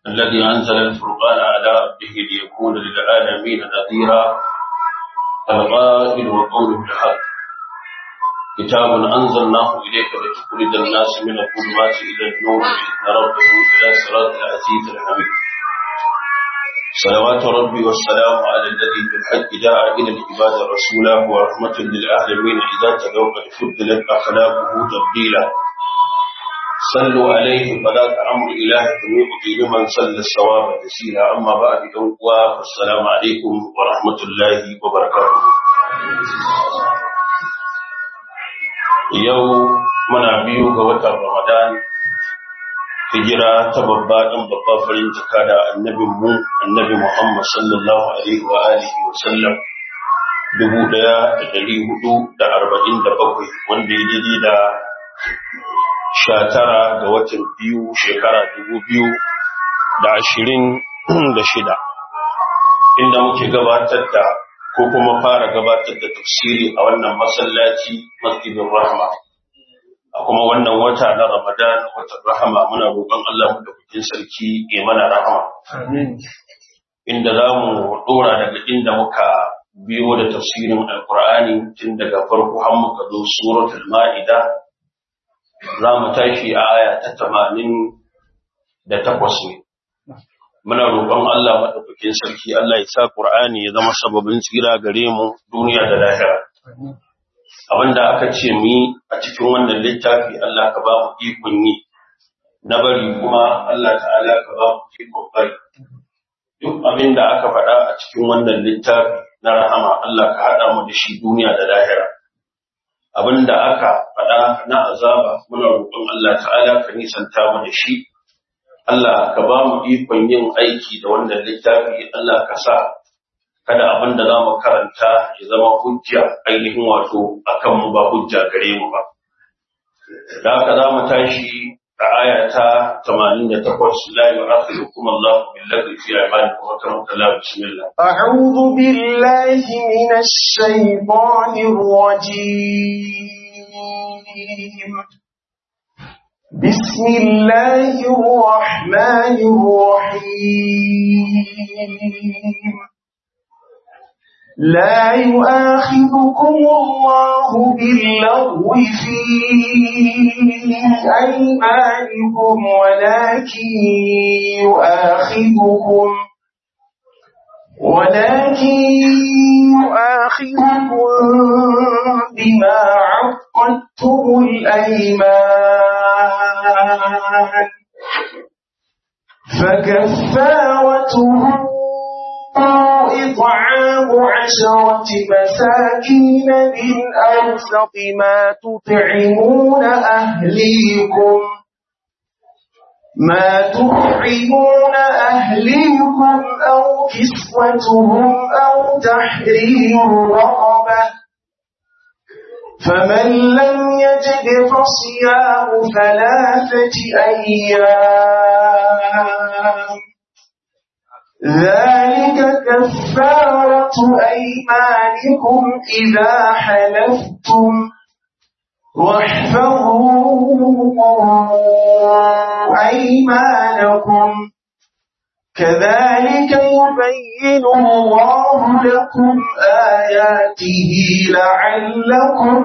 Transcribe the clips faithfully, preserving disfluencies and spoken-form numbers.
الذي أنزل الفرقان على عبده ليكون للعالمين نذيرا القائل وقوله الحق كتاب أنزلناه إليك لتخرج الناس من الظلمات إلى النور بإذن ربهم إلى صراط العزيز الحميد صلوات ربي والسلام على الذي بالحق جاء إلى العباد رسولا ورحمة للعالمين إذا تلوا قد فضلت أخلاقه تبديلا صلوا عليه فلا تعمر إلهكم يؤتي لمن صلى الصواب تسيلا أما بعد والسلام عليكم ورحمة الله وبركاته. يوم منا بيو ga watan Ramadan hijira ta babba dan babba farin jaka da annabin mu annabi Muhammad sallallahu alaihi wa alihi wa sallam dubu ɗaya da ɗari hudu da arba'in da bakwai wanda ya daidai da sha tara ga watan biyu shekara dubu biyu da ashirin da shida inda muke gabatar da ko kuma fara gabatar da tafsiri a wannan masallaci Masjidin Rahma a kuma wannan wata na Ramadan watan rahama muna roƙon Allah mu da kukin sarki ya mana rahama amin inda zamu dora daga inda muka biyo da tafsirin alqur'ani tun daga farko har muka zo suratul maida zamu tashi a aya ta tamanin da takwas ne muna roƙon Allah madaukakin sarki Allah ya sa qur'ani ya zama sababin tsira gare mu duniya da lahira abinda aka ce mu yi a cikin wannan littafi Allah ka ba mu ikon yi na bari kuma Allah ta'ala ka ba mu ikon bari duk abinda aka faɗa a cikin wannan littafi na rahama Allah ka haɗa mu da shi duniya da lahira abinda aka faɗa na azaba muna roƙon Allah ta'ala ka nisanta mu da shi Allah ka ba mu ikon yin aiki da wannan littafi Allah ka sa kada abin da za mu karanta ya zama hujja ainihin wato akan mu ba hujja gare mu ba da haka za mu tashi a aya ta tamanin da takwas la yu'akhidukum Allahu bil-lagwi fi aymanikum wa ta'ala bismillah a'udhu billahi minash shaytanir rajim bismillahir rahmanir rahim لا يؤاخذكم الله باللغو في أيمانكم ولكن يؤاخذكم ولكن يؤاخذكم بما عقدتم الأيمان فكفارته إطعام عشرة مساكين من أوسط ما تطعمون أهليكم ما تطعمون أهليكم أو كسوتهم أو تحرير رقبة فمن لم يجد فصيام ثلاثة أيام ذلك كفارة أيمانكم إذا حلفتم واحفظوا أيمانكم كذلك يبين الله لكم آياته لعلكم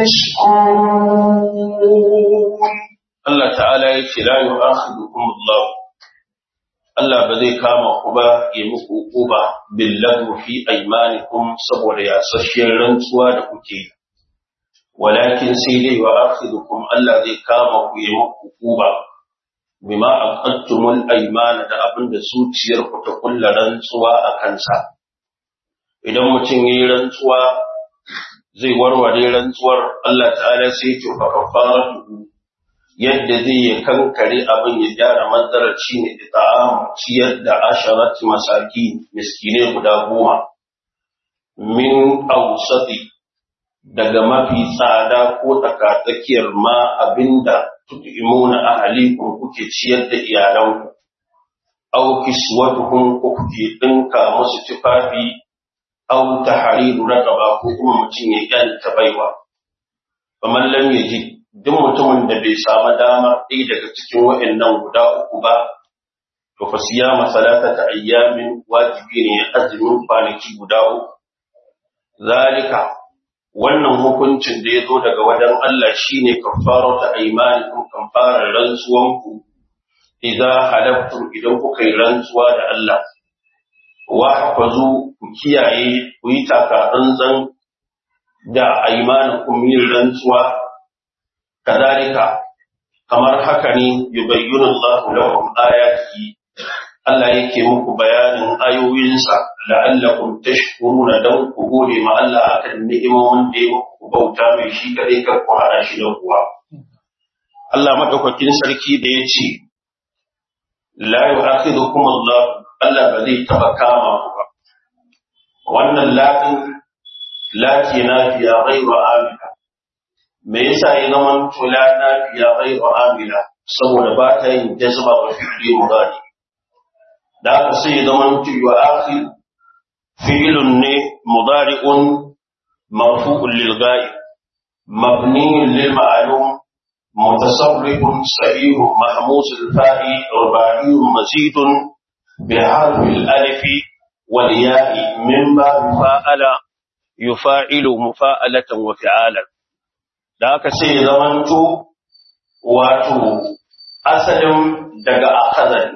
تشكرون الله تعالى يقول لا يؤاخذكم الله Allah ba zai kama ku ba ya muku uquba billahu fi aymanikum saboda yasasshiyar rantsuwa da kuke walakin sai dai wa akhidukum Allah zai kama ku ya muku uquba bima aqadtumul aymana da abinda zuciyar ku ta kullu rantsuwa a kansa idan mutum yayi rantsuwa zai warware rantsuwar Allah ta'ala sai ya fa kafaratu yadda zai yi kankare abin ya gyara manzarar shi ne da ta'am ciyar da asharat masaki miskine guda goma min ausati daga mafi tsada ko tsakatsakiyar ma abinda tut'imuna ahlikum kuke ciyar da iyalanku aw kiswatuhum ko kuke dinka musu tufafi aw tahriru raqaba ko kuma mutum ya kyanta baiwa faman lam yajid duk mutumin da bai samu dama ɗaya daga cikin waɗannan guda uku ba to to fa siyama salatata ayyamin wajibi ne azumin kwanaki guda uku zalika wannan hukuncin da yazo daga wajen Allah shine kafaratu aymanikum kafarar rantsuwanku idza halaftum idan kuka yi rantsuwa da Allah wa hafazu ku kiyaye ku yi taka tsantsan da aymanukum yin rantsuwa kadalika kamar haka ne yubayyinu Allahu lakum ayatihi Allah yake muku bayanin ayoyinsa la'allakum tashkuruna dan ku gode ma Allah akan ni'imomin da ya muku bauta mai shi kadai kar ku hada shi da kuwa Allah madaukakin sarki da yace la yu'akhidukum Allah Allah ba zai taba kama ku ba wannan latin lati nafiya ghayru amila me yasa ya zama tula nafiya ghayru amila saboda ba ta yin jazba wa fi'li mudari da aka sai zaman tuwa akhir fi'lun ne mudari'un marfu'un lil ghaib mabniun lil ma'lum mutasarrifun sahih mahmuz al fa'i rubai mazid bi harf al alif wal ya'i mimma fa'ala yufa'ilu mufa'alatan wa fi'alan da aka sai zaman tu wato asalin daga akhadha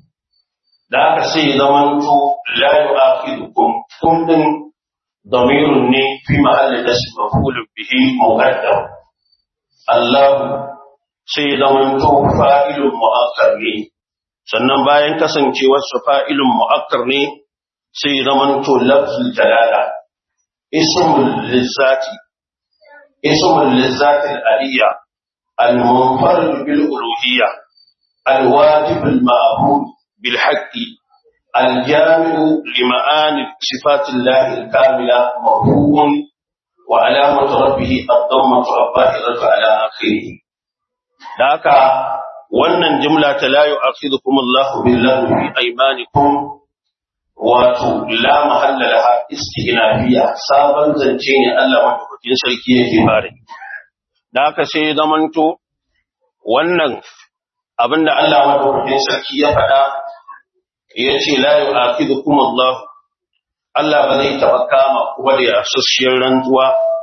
da aka sai zamanto la yu'akhidukum kun din damirun ne fi mahalli nasb maf'ul bihi muqaddam Allah sai zamanto fa'ilun mu'akkar ne sannan bayan kasancewar sa fa'ilun mu'akkar ne sai zamanto lafzul jalala ismul lizzati ismul lizzati al-aliyya al-munfarid bil uluhiyya al-wajib al-ma'bud بالحق الجامع لمعاني صفات الله الكاملة مرفوع وعلامة ربه الضمة الظاهرة على آخره ذاك wannan jumla ta la yu'akhidukum Allahu billahi fi aymanikum wato la mahalla laha istinafiya sabon zance ne Allah madaukakin sarki yake bare da haka sai zamanto wannan abinda Allah madaukakin sarki ya faɗa yace la yu'akhidukum Allah Allah ba zai taba kama ku da yasasshiyar rantsuwa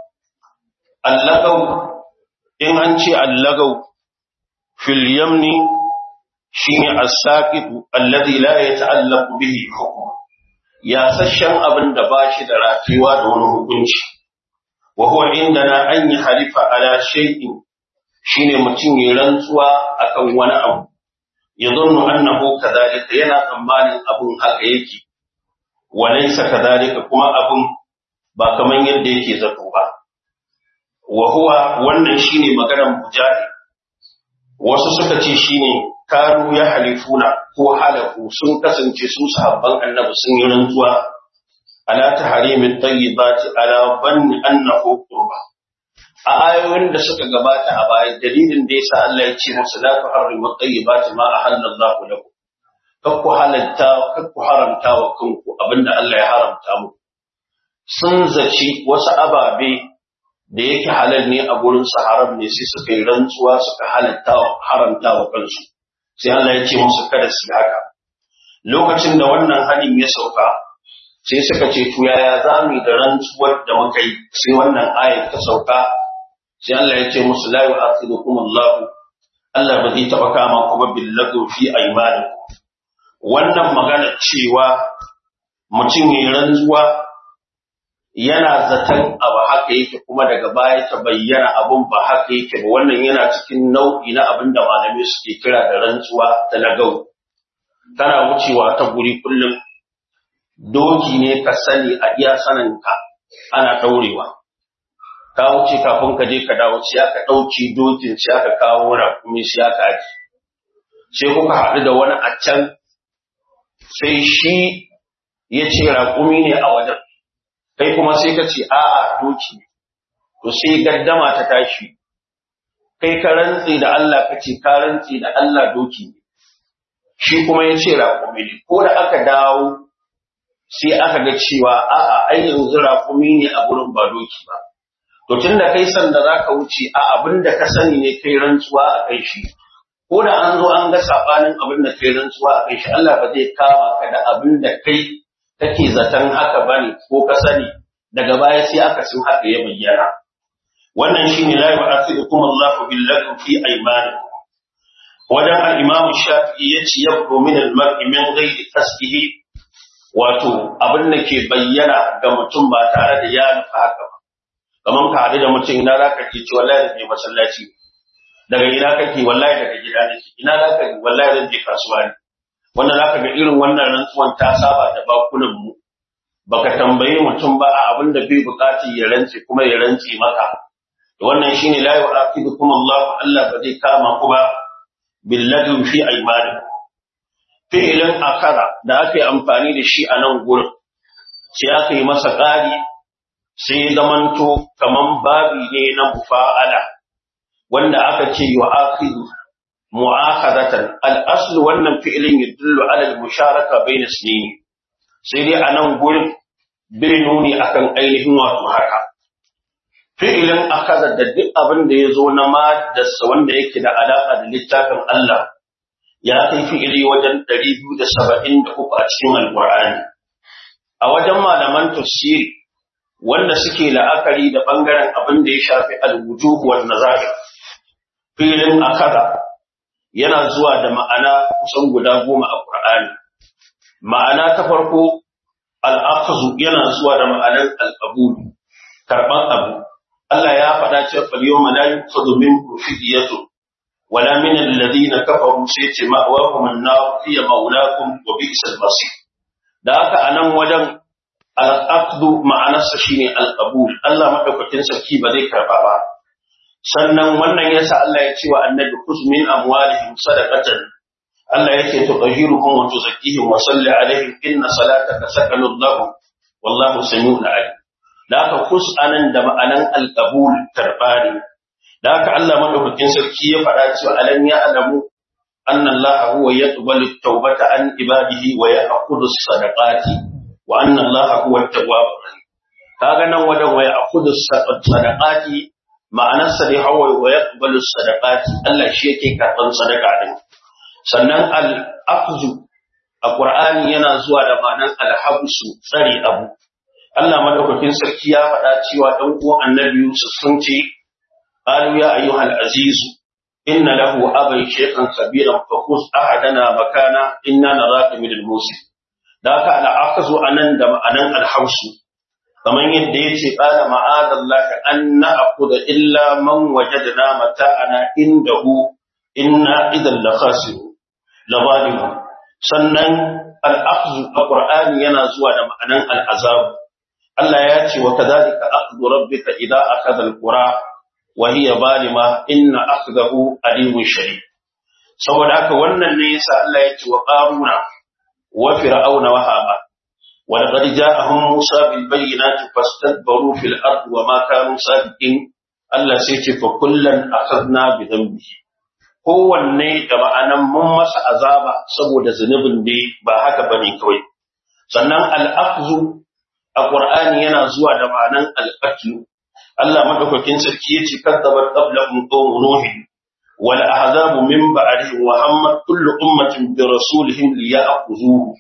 allagaw in an ce allagaw fil yamni shine as-saqit alladhi la yata'allaqu bihi hukm yasasshen abinda bashi da rafiwa da wani hukunci wa huwa indana an yahlifa ala shay'in shine mutum ya rantsuwa akan wani abu ya zannu annahu kadhalika yana tsammanin abun haka yake walaysa kadhalika kuma abun ba kaman yadda yake zato ba wa huwa wannan shine maganar mujahid wasu suka ce shine karu ya halifuna ko halafu sun kasance su sahabban annabi sun yi rantsuwa ala tahrimit tayyibati ala banni annahu qurba a ayoyin da suka gabata a baya dalilin da yasa Allah ya ce musu la tuharrimu tayyibati ma ahallallahu lakum kakku halatta kakku haramta wa kanku abinda Allah ya haramta muku sun zaci wasu ababe da yake halal ne a gurin su haram ne sai suka yi rantsuwa suka halatta haramta wa kansu sai Allah ya ce musu kada su haka lokacin da wannan halin ya sauka sai suka ce to yaya zamu da rantsuwar da muka yi sai wannan ayat ta sauka sai Allah ya ce musu la yu'akhidukum Allah Allah ba zai taba kama ku ba billahi fi aymanikum wannan magana cewa mutum ya rantsuwa yana zaton abu haka yake kuma daga baya ta bayyana abun ba haka yake ba wannan yana cikin nau'i na abin da malamai suke kira da rantsuwa ta lagau tana wucewa ta guri kullum doki ne ka sani a iya saninka ana daurewa ka wuce kafin ka je ka dawo sai aka dauki dokin sai aka kawo rakumi sai aka aji sai kuka haɗu da wani a can sai shi ya ce rakumi ne a wajen kai kuma sai ka ce a'a doki to sai gaddama ta tashi kai ka rantsi da Allah ka ce ka rantsi da Allah doki shi kuma ya ce rakumi ne ko da aka dawo sai aka ga cewa a'a ai yanzu rakumi ne a gurin ba doki ba to tunda kai sanda zaka wuce a abinda ka sani ne kai rantsuwa a kai shi ko da an zo an ga sabanin abin da kai rantsuwa a kai shi Allah ba zai kama ka da abin da kai kake zaton haka bane ko ka sani daga baya sai aka san haka ya bayyana. Wannan shine la yu'athirukum Allahu billahi fi aymanikum. Wajen al-Imam Shafi'i yace yabdu min al-mar'i min ghairi tasbihi, wato abin da ke bayyana ga mutum ba tare da ya nufa haka ba. Kaman ka haɗu da mutum ina za ka ce ci wallahi zan je masallaci, daga ina kake wallahi daga gida nake, ina za ka wallahi zan je kasuwa ne. Wanda za ka ga irin wannan rantsuwan ta saba da bakunan mu, baka tambayi mutum ba a abin da bai buƙaci ya rantse kuma ya rantse maka. Wannan shine la yu'aqibukum Allah, Allah ba zai kama ku ba billadhi fi aymanikum. Fi'ilin akara da aka yi amfani da shi a nan gurin sai aka yi masa ƙari sai zamanto kaman babi ne na mufa'ala wanda aka ce yu'aqidu mu'akhadatan. al-aslu wannan fi'ilin yadullu ala al-musharaka bayna isnayn, sai dai a nan gurin bai nuni akan ainihin wato haka. Fi'ilin akaza da duk abin da ya zo na maddarsa wanda yake da alaƙa da littafin Allah ya kai fi'ili wajen ɗari biyu da saba'in da uku a cikin Alƙur'ani. A wajen malaman tafsiri wanda suke la'akari da ɓangaren abin da ya shafi al-wujuh wal nazair, fi'ilin akaza yana zuwa da ma'ana kusan guda goma a Qur'ani. Ma'ana ta farko al-akhzu yana zuwa da ma'anar al-qabul, karban abu. Allah ya faɗa cewa fal yawma la yuqadu minkum fidyatun wala min alladhina kafaru sai ce ma'awahum an-nar hiya mawlakum wa bi'sal masir. Da haka anan wajen al-aqdu ma'anarsa shine al-qabul, Allah madaukakin sarki ba zai karba ba. Sannan wannan yasa Allah ya ce wa annabi khuz min amwalihim sadaqatan, Allah yake tutahhiruhum wa tuzakkihim wa salli alaihim inna salataka sakanun lahum wallahu sami'un alim. Da haka khuz anan da ma'anan al-qabul tarbani. Da haka Allah madaukakin sarki ya faɗa cewa alam ya'lamu anna Allah huwa yaqbalu at-taubata an ibadihi wa ya'khudhu as-sadaqati wa anna Allah huwa at-tawwabur rahim. Kaga nan wadan wa ya'khudhu as-sadaqati ma'anarsa dai hawa wa yaqbalu as-sadaqati, Allah shi yake karban sadaka din. Sannan al-aqzu a Qur'ani yana zuwa da ma'anan al-habsu, tsare abu. Allah madaukakin sarki ya faɗa cewa dan uwan Annabi Yusuf sun ce qalu ya ayyuhal aziz inna lahu aban shaykhan kabiran fa khudh ahadana makana inna naraka minal musin. Da haka al-aqzu anan da ma'anan al-habsu, kamar yadda yace qala ma'adallahi an na'khudha illa man wajadna mata'ana indahu inna idan la khasirun la zalimun. Sannan al-aqzu a Qur'ani yana zuwa da ma'anan al-azab. Allah ya ce wa kadhalika akhdhu rabbika idha akhadha al-qura wa hiya zalima inna akhdahu alimun shadid. Saboda haka wannan ne yasa Allah ya ce wa qaruna wa fir'auna wa hama wa laqad ja'ahum musa bil bayyinati fastakbaru fil ardi wa ma kanu sabiqin. Allah sai ce fa kullan akhadna bi dhanbihi, kowanne da ma'anan mun masa azaba saboda zunubin da ba haka bane kawai. Sannan al-aqzu a Qur'ani yana zuwa da ma'anan al-qatl. Allah madaukakin sarki yace kadzabat qablahum qawmun nuh wal ahzabu min ba'dihim wa hammat kullu ummatin bi rasulihim liya'khuzuhu.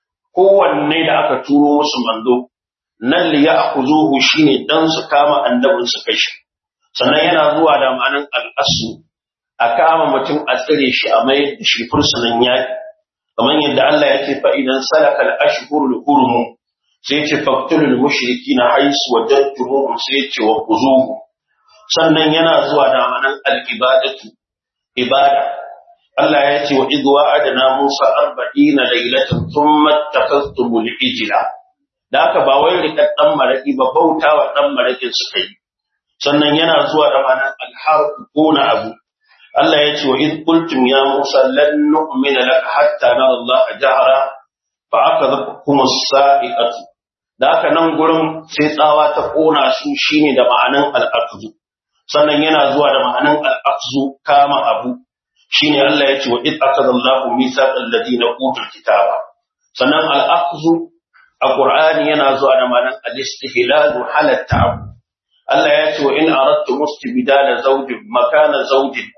Kowanne da aka turo musu manzo nan liya'khuzuhu shine dan su kama annabin su kai shi. Sannan yana zuwa da ma'anan al-asl, a kama mutum a tsire shi a mai da shi fursunan yaki, kamar yadda Allah ya ce fa idan salaka al-ashhurul hurum sai ce faqtulul mushrikina haisu wajadtumuhum sai ce wa khuzuhu. Sannan yana zuwa da ma'anan al-ibadatu, ibada. Allah ya ce wa idh wa'adna Musa arba'ina laylatan thumma ittakhadhtumul ijla. Da haka ba wai rikan dan maraki ba, bautawa dan marakin suka yi. Sannan yana zuwa da ma'anan al-harb, quna abu. Allah ya ce wa idh qultum ya Musa lan nu'mina laka hatta nara Allah jahra fa akadhakum as-sa'iqatu. Da haka nan gurin sai tsawa ta kona su shine da ma'anan al-aqzu. Sannan yana zuwa da ma'anan al-aqzu, kama abu, shine Allah ya ce wa idh akadha Allahu mithaqal ladina utul kitaba. Sannan al-aqzu a Qur'ani yana zuwa da ma'anan al-istihlal, halatta abu. Allah ya ce wa in aradtum istibdala zawjin makana zawjin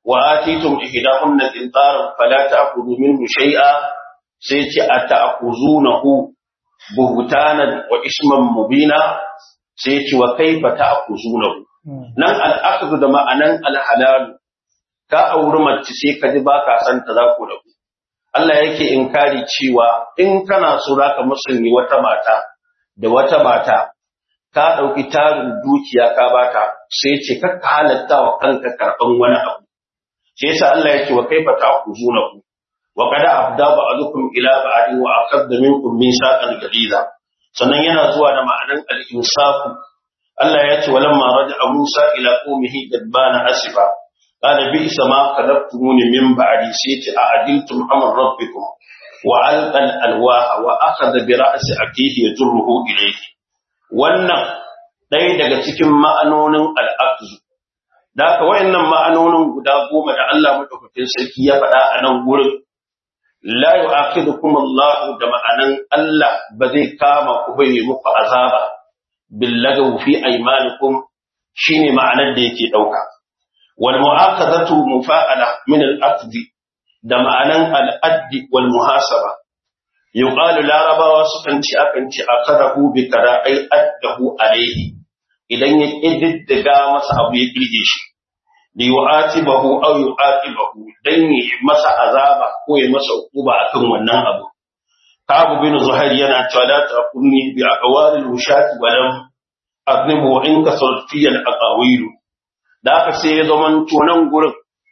wa atitum ihdahunna qintaran fala ta'khudhu minhu shay'a sai ce ata'khuzunahu buhtanan wa isman mubina sai ce wa kaifa ta'khuzunahu nan al-akhdhu da ma'anan al-halal ka auri mace sai ka ji baka san ta za ku da ku Allah yake inkari cewa in kana so zaka musulmi wata mata da wata mata ka dauki tarin dukiya ka bata sai ce ka halatta wa kanka karban wani abu sai yasa Allah yake wa kaifa ta'khuzunahu wa qad abda ba'dukum ila ba'din wa aqadda minkum mithaqan ghaliza sannan yana zuwa da ma'anan al-insafu Allah ya ce walamma raja'a Musa ila qaumihi gadbana asifa قال بئس ما خلقتموني من بعدي سيت أعدلتم أمر ربكم وألقى الألواح وأخذ برأس أخيه يجره إليه wannan ɗaya daga cikin ma'anonin al'aqzu da haka wayannan ma'anonin guda goma da Allah madaukakin sarki ya faɗa a nan gurin la yu'aqidukum Allah da ma'anan Allah ba zai kama ku bai muku azaba billagaw fi aymanikum shine ma'anar da yake dauka والمؤاخذة مفاعلة من الأقد da ma'anan al'addi wal muhasaba yuqalu larabawa sukan ci akan ci akadahu bi kara'ai addahu alayhi idan ya kiddiga masa abu ya kirge shi li yu'atibahu aw yu'aqibahu dan yi masa azaba ko ya masa hukuma akan wannan abu Ka'ab bin Zuhair yana cewa la taqulni bi aqwalil wushati wa lam adnibu in kasrat fi al aqawil da aka sai ya zama tunan gurin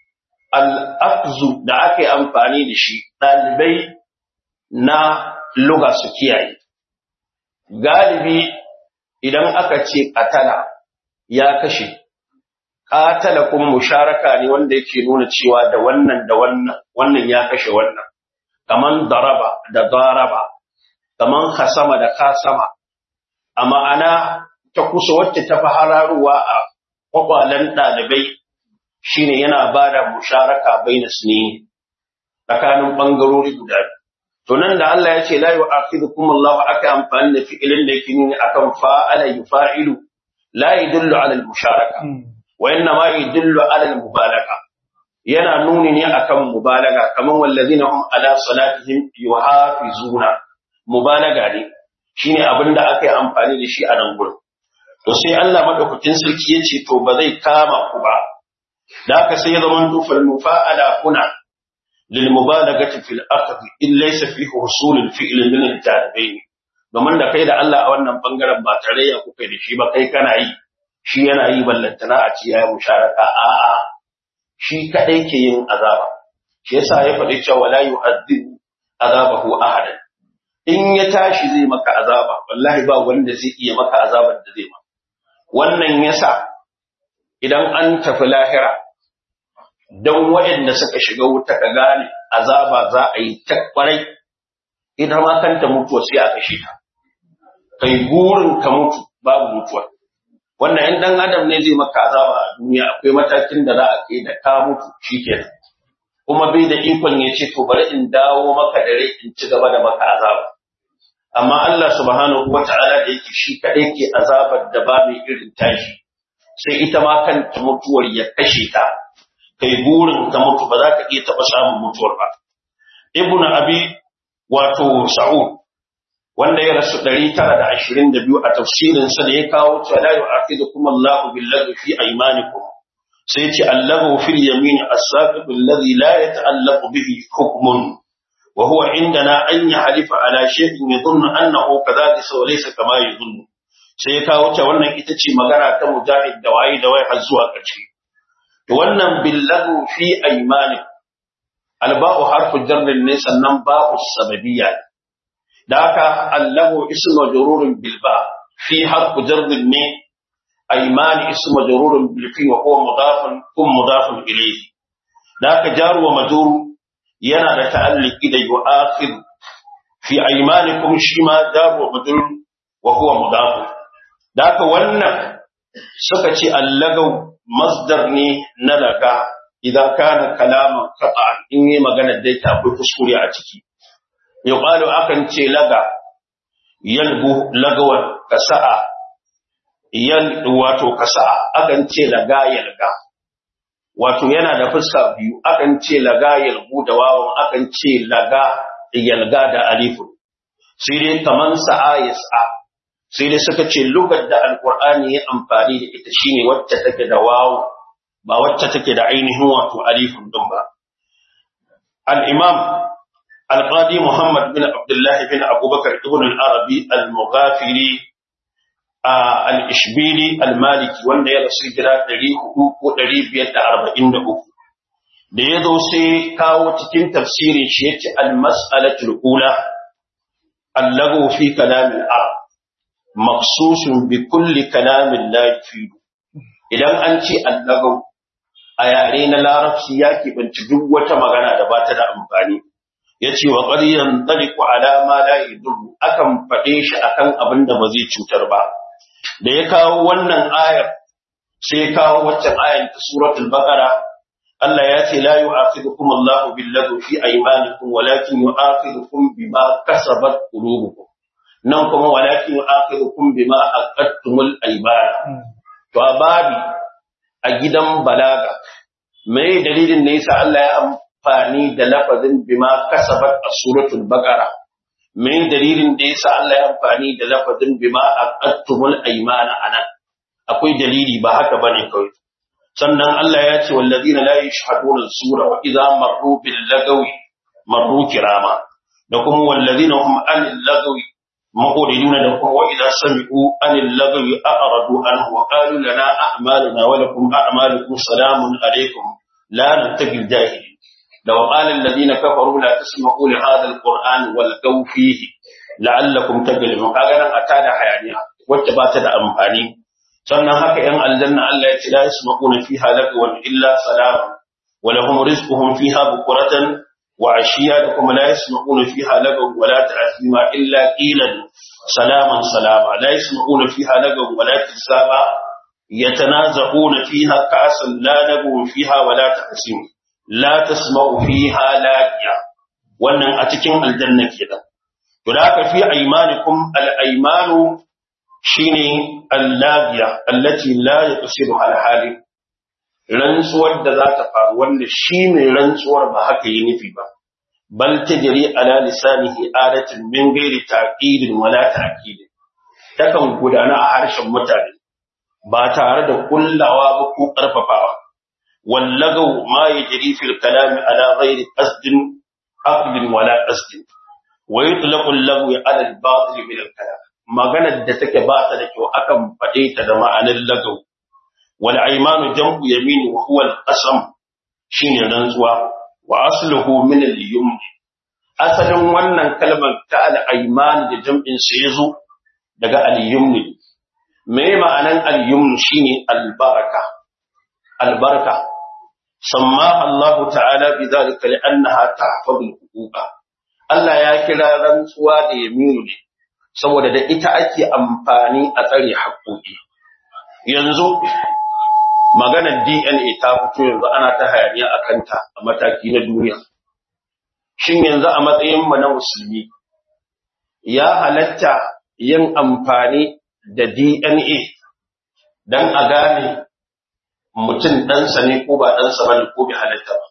al'aqzu da aka yi amfani da shi ɗalibai na lugha su kiyaye galibi idan aka ce qatala ya kashe qatala kuma musharaka ne wanda yake nuna cewa da wannan da wannan wannan ya kashe wannan kaman daraba da daraba kaman khasama da khasama a ma'ana ta kusa wacce ta fi hararuwa a kwakwalen ɗalibai shine yana ba da musharaka bai na sini tsakanin ɓangarori guda to nan da Allah ya ce la yu'akhidhukum Allah aka amfani da fi'ilin da yake nuni akan fa'ala yufa'ilu la yadullu ala al-musharaka wa inna ma yadullu ala al-mubalaga yana nuni ne akan mubalaga kaman wallazina hum ala salatihim yuhafizuna mubalaga ne shine abinda aka yi amfani da shi a nan gurin to sai Allah madaukakin sarki yace to ba zai kama ku ba da haka sai ya zama dufal mufa'ala kuna lil mubalagati fil aqd in laysa fihi husul al fi'l min al janibayn domin da kai da Allah a wannan bangaren ba tarayya ku kai da shi ba kai kana yi shi yana yi ballantana a ci yayi musharaka a a shi kadai ke yin azaba shi yasa ya faɗi cewa la yu'adhibu azabahu ahadan in ya tashi zai maka azaba wallahi ba wanda zai iya maka azabar da zai maka wannan yasa idan an tafi lahira don waɗanda suka shiga wuta ka gane azaba za a yi ta kwarai idan ma kanta mutuwa sai a kashe ta kai gurin ka mutu babu mutuwa wannan in dan adam ne zai maka azaba a duniya akwai matakin da za a kai da ka mutu shikenan kuma bai da ikon ya ce to bari in dawo maka da rai in ci gaba da maka azaba amma Allah subhanahu wata'ala da yake shi kadai ke azabar da ba mai irin tashi sai ita ma kanta mutuwar ya kashe ta kai burin ka mutu ba za ka iya taba samun mutuwar ba ibnu abi wato sa'ud wanda ya rasu ɗari tara da ashirin da biyu a tafsirin sa da ya kawo ta la yu'aqidukum Allahu billahi fi aymanikum sai ce allahu fil yamin as-saqib alladhi la yata'allaqu bihi hukmun wa huwa indana an yahlifa ala shay'in yadhunnu annahu kadhalika wa laysa kama yadhunnu sai ya kawo ta wannan ita ce magana ta mujahid da wayi da wayi har zuwa ƙarshe to wannan billahu fi aymanikum alba'u harfu jarrin ne sannan ba'u sababiyya da haka allahu ismu majrurun bil ba fi harfu jarrin ne aymani ismu majrurun bil fi wa huwa mudafun kum mudafun ilayhi da haka jaru wa majrur yana da ta'alluqi da yu'akhid fi aymanikum shi ma jaru wa majrur wa huwa mudafun da haka wannan suka ce allagaw masdar ne na laga idan kana kalaman qat'an in yi magana dai ta akwai kuskure a ciki yuqalu akan ce laga yalbu lagawan kasa'a yal wato kasa'a akan ce laga yalga wato yana da fuska biyu, akan ce laga yalgu da wawan, akan ce laga yalga da alifun. Sai dai kaman sa'a ya sa'a, sai dai suka ce lugar da alqur'ani ya amfani da ita shine wacce take da wawu, ba wacce take da ainihin wato alifun din ba. Al-Imam Al-Qadi Muhammad bin Abdullah bin Abubakar ibn al-Arabi al-Mughafiri al-Ishbili al-Maliki wanda ya rasu hijira ɗari hudu ko ɗari biyar da arba'in da uku, da ya zo sai kawo cikin tafsirin shi yace al-mas'alatul ula al-laghu fi kalam al-arab maqsusun bi kulli kalamin la yufidu. Idan an ce al-laghu a yare na larabci ya keɓanci duk wata magana da ba ta da amfani, yace wa qad yantaliqu ala ma la yadurru, akan faɗe shi akan abin da ba zai cutar ba. Da ya kawo wannan ayar sai ya kawo waccan ayar ta suratul baqara, Allah ya ce la yu'akhidhukum Allahu bil-lagwi fi aymanikum walakin yu'akhidhukum bima kasabat qulubukum, nan kuma walakin yu'akhidhukum bima aqadtumul aymana. To a babi a gidan balaga me dalilin ne yasa Allah ya amfani da lafazin bima kasabat a suratul baqara? Me dalilin da yasa Allah ya amfani da lafazin bima aqadtumul aymana anan? Akwai dalili, ba haka bane kawai. Sannan Allah ya ce wallazina la yashhaduna sura wa idza marru bil lagawi marru kirama, da kuma wallazina hum anil lagawi muqriduna, da kuma wa idza sami'u anil lagawi a'radu anhu wa qalu lana a'maluna wa lakum a'malukum salamun alaykum la nattaqil jahilin. da waqala alladhina kafaru la tasma'u li hadha alquran walgaw fihi la'allakum taghlibun. Kaga nan atada hayaniya wacce ba ta da amfani. sannan haka yan aljanna Allah ya ce la yasma'una fiha lagwan illa salama wa lahum rizquhum fiha bukratan wa ashiya, da kuma la yasma'una fiha lagwan wa la ta'sima illa qilan salaman salama. la yasma'una fiha lagwan wa la tisaba yatanaza'una fiha ka'san la lagwan fiha wa la ta'sim la tasma'u fiha laqiya. wannan a cikin aljanna kenan. to da haka fi aymanikum al-aymanu shine al-lagiya allati la yusiru al-hali, rantsuwar da za ta faru wanda shi mai rantsuwar ba haka yi nufi ba, bal tajri ala lisanihi adatin min ghairi taqidin wala ta'kidin, takan gudana a harshen mutane ba tare da kullawa ba ko karfafawa. wallagaw ma yajri fil kalami ala ghairi qasdin aqdin wala qasdin wa yutlaqu al-lagwu ala al-batil min al-kalam. maganar da take ba ta da kyau akan faɗe ta da ma'anar lagaw. wal aymanu jam'u yamin wa huwa al-qasam, shine rantsuwa. wa asluhu min al-yumn, asalin wannan kalmar ta al-ayman da jam'in sa yazo daga al-yumn. me ma'anar al-yumn? shine al-baraka. al-baraka sammaha Allah ta'ala bidhalika li'annaha tahfazu al-huquqa. Allah ya kira rantsuwa da yaminu ne saboda da ita ake amfani a tsare haƙoƙi. Yanzu maganar D N A ta fito, yanzu ana ta hayaniya a kanta a mataki na duniya. Shin yanzu a matsayinmu na musulmi ya halatta yin amfani da D N A don a gane mutum ɗansa ne ko ba ɗansa ba ne, ko bai halatta ba?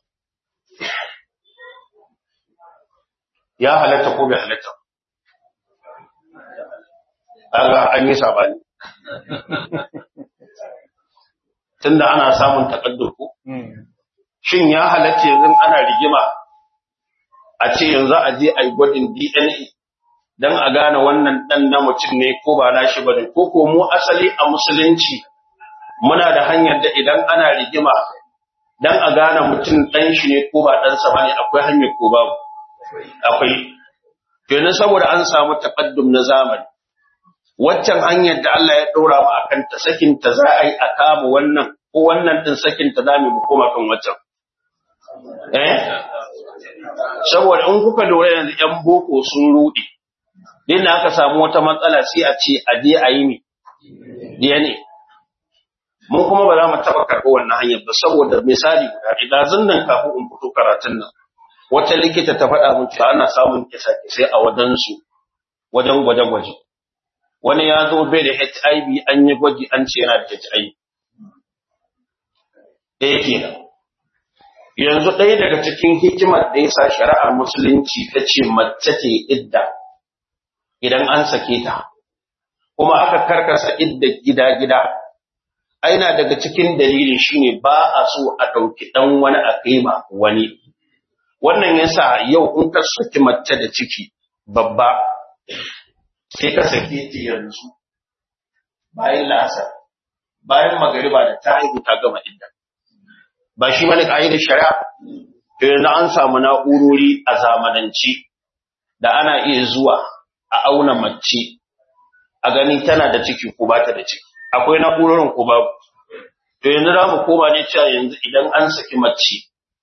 Ya halatta ko bai halatta ba? Aga an yi sabani. Tunda ana samun takaddur ko? Shin ya halatta yanzu ana rigima a ce yanzu a je a yi gwajin D N A don a gane wannan ɗan na mutum ne ko ba nashi ba ne, ko ko mu asali a musulunci muna da hanyar da idan ana rigima don a gane mutum ɗan shi ne ko ba ɗansa ba ne, akwai hanyar ko babu? Akwai. Kenan saboda an samu takaddum na zamani, waccan hanyar da Allah ya ɗora mu akan ta sakinta za a yi a kama wannan, ko wannan ɗin sakinta za mu koma kan waccan. Eh? Saboda in kuka lura yanzu ‘yan boko sun ruɗe, din da aka samu wata matsala sai a ce a je a yi mi D N A. Mun kuma ba za mu taɓa karɓi wannan hanyar ba, saboda misali guda idan nan kafin in fito karatun nan, wata likita ta faɗa mun cewa ana samun kisa-kisai a wajensu wajen gwaje-gwaje. Wani ya zo bai da H I V, an yi gwaji an ce yana da H I V. Ɗaya kenan. yanzu ɗaya daga cikin hikimar da yasa shari'ar musulunci ta ce mace ce idda idan an sake ta kuma aka karkasa idda gida-gida aina daga cikin dalilin shine ba a so a ɗauki ɗan wani a kaima wani wannan yasa yau in ka saki mace da ciki babba sai ka sake ta yanzu bayan la'asar bayan magariba da ta haihu ta gama idda ba shi mani ƙa'idar shari'a to yanzu an samu na'urori a zamananci da ana iya zuwa a auna mace a gani tana da ciki ko ba ta da ciki akwai na'urorin ko babu to yanzu za mu koma ne cewa yanzu idan an saki mace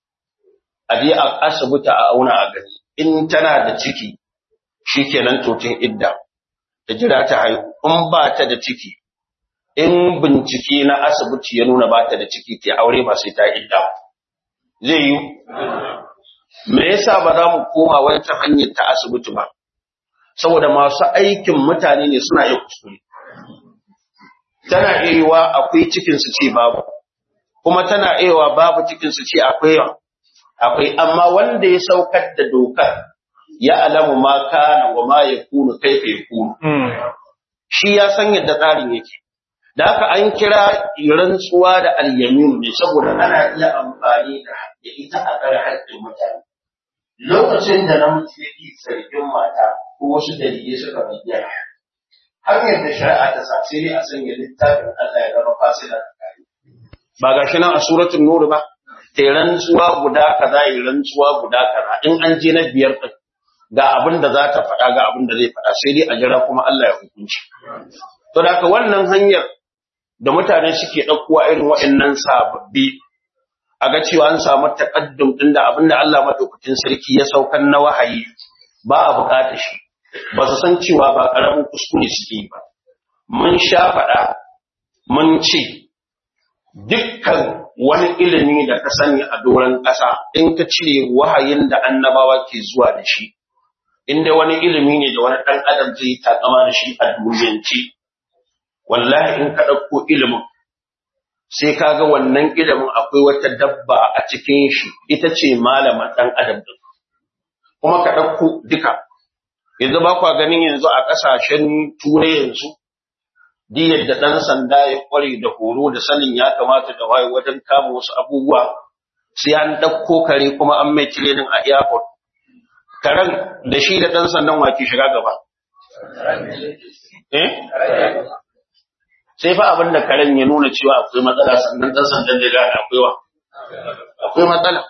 a je a asibiti a auna a gani in tana da ciki shikenan totin idda ta jira ta haihu in ba ta da ciki in bincike na asibiti ya nuna ba ta da ciki ta aure ba sai ta idda zai yi me yasa ba za mu koma wancan hanyar ta asibiti ba saboda masu aikin mutane ne suna yin kuskure tana iya akwai cikin su ce babu kuma tana iya babu cikin su ce akwai akwai amma wanda ya saukar da dokar ya alamu ma kana wa ma yakunu kaifa yakunu shi ya san yadda tsarin yake da haka an kira rantsuwa da al-yamin ne saboda ana iya amfani da ita a kare haƙƙin mutane lokacin da namiji yake sarkin mata ko wasu dalilai suka bayyana hanyar da shari'a ta sa sai a sanya littafin Allah ya zama fasila ba gashi nan a suratul nur ba sai rantsuwa guda kaza yi rantsuwa guda kaza in an je na biyar din ga abin da za ta faɗa ga abin da zai faɗa sai dai a jira kuma Allah ya hukunci to da haka wannan hanyar da mutane suke ɗaukowa irin waɗannan sababbi a ga cewa an samu taqaddum din da abin da Allah madaukakin sarki ya saukan na wahayi ba a buƙatar shi ba su san cewa ba ƙaramin kuskure suke yi ba mun sha faɗa mun ce dukkan wani ilimi da ka sani a doron ƙasa in ka cire wahayin da annabawa ke zuwa da shi inda wani ilimi ne da wani ɗan adam zai takama da shi a duniyance wallahi in ka ɗauko ilimin sai ka ga wannan ilimin akwai wata dabba a cikin shi ita ce malama ɗan adam ɗin kuma ka ɗauko duka yanzu ba kwa ganin yanzu a ƙasashen turai yanzu duk yadda ɗan sanda ya ƙware da horo da sanin ya kamata da waye wajen kama wasu abubuwa sai an ɗauko kare kuma an mai training a airport karen da shi da ɗan sandan wake shiga gaba eh sai fa abin da karen ya nuna cewa akwai matsala sannan ɗan sandan zai gane akwai wa akwai matsala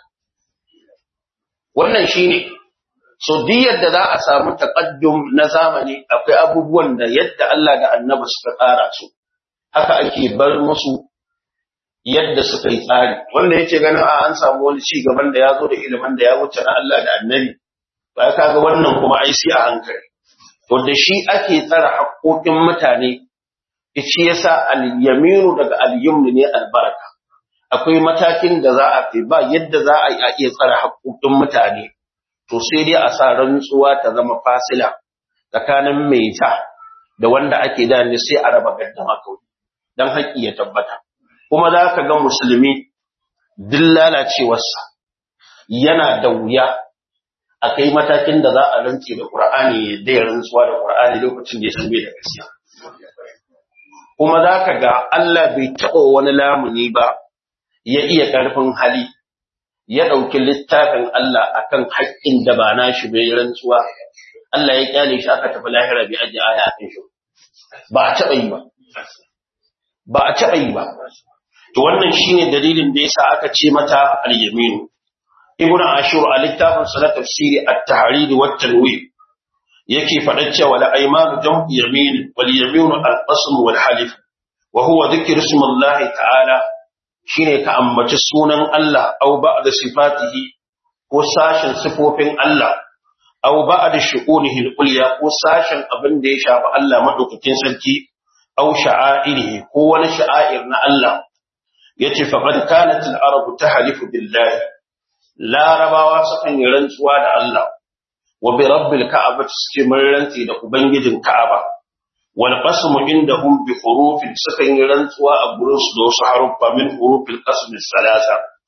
wannan shine so duk yadda za a samu taqaddum na zamani akwai abubuwan da yadda Allah da Annabi suka tsara su haka ake bar musu yadda suka yi tsari wanda yake ganin a an samu wani ci gaban da ya zo da ilimin da ya wuce na Allah da Annabi ba kaga wannan kuma ai sai a hankali to da shi ake tsara haƙoƙin mutane shi yasa al-yaminu daga al-yumni ne albaraka akwai matakin da za a kai ba yadda za a iya tsara haƙoƙin mutane to sai dai a sa rantsuwa ta zama fasila tsakanin mai ta da wanda ake da ne sai a raba gaddama kawai dan haƙƙi ya tabbata kuma za ka ga musulmi duk lalacewarsa yana da wuya a kai matakin da za a rantse da Qur'ani da ya rantsuwa da Qur'ani lokacin da ya san bai da gaskiya kuma za ka ga Allah bai taɓa wani lamuni ba ya iya ƙarfin hali ya ɗauki littafin Allah akan haƙƙin da ba na shi bai rantsuwa Allah ya kyale shi aka tafi lahira bi aji aya akan shi ba a taɓa yi ba ba a taɓa yi ba to wannan shine dalilin da yasa aka ce mata al-yamin ibnu ashur a littafin sa na tafsiri at-tahrir wa at-tanwir yake faɗa cewa la aymanu jam'u yamin wal yaminu al-qasm wal halif wa huwa dhikru ismi Allah ta'ala shine ka ambaci sunan Allah aw ba'da sifatihi ko sashin sifofin Allah aw ba'da shu'unihi al-ulya ko sashin abin da ya shafi Allah madaukakin sarki aw sha'airihi ko wani sha'air na Allah yace faqad kanat al-arab tahlifu billahi larabawa sukan yi rantsuwa da Allah wa bi rabbil ka'bah suke rantsi da ubangijin Ka'aba wal qasmu indahum bi hurufin sukan yi rantsuwa a gurin su da wasu haruffa min hurufil qasm salasa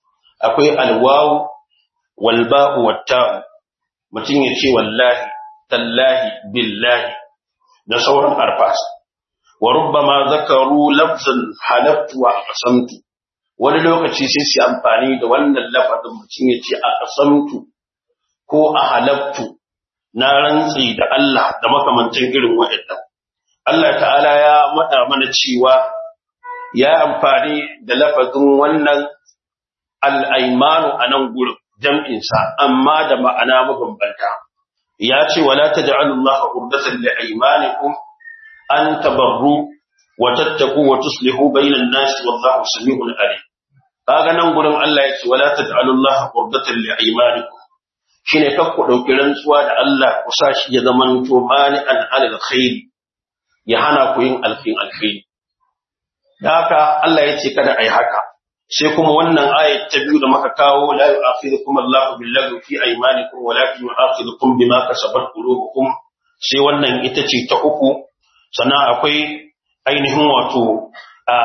akwai alwawu wal ba'u wat ta'u mutum ya ce wallahi tallahi billahi da sauran arfas wa rubbama zakaru lafzan halaftu wa aqsamtu wani lokaci sai su amfani da wannan lafazin mutum ya ce aqsamtu ko a halaftu na rantsi da Allah da makamantan irin wa'annan Allah ta'ala ya mada mana cewa ya amfani da lafazin wannan al-aymanu anan gurin jam'in sa amma da ma'ana mabambanta ya ce wala taj'alullaha urdatan li'aymanikum an tabarru wa tattaqu wa tuslihu bainan nasi wallahu sami'un alim kaga nan gurin Allah ya ce wala taj'alullaha urdatan li'aymanikum shine kakku dauki rantsuwa da Allah ku sa shi ya zaman to mani'an alal khair ya hana ku yin alfin alkhairi haka Allah ya ce kada ai haka sai kuma wannan ayat ta biyu da muka kawo la yu'akhidukum Allahu billaghwi fi aymanikum walakin yu'akhidukum bima kasabat qulubukum sai wannan ita ce ta uku sannan akwai ainihin wato a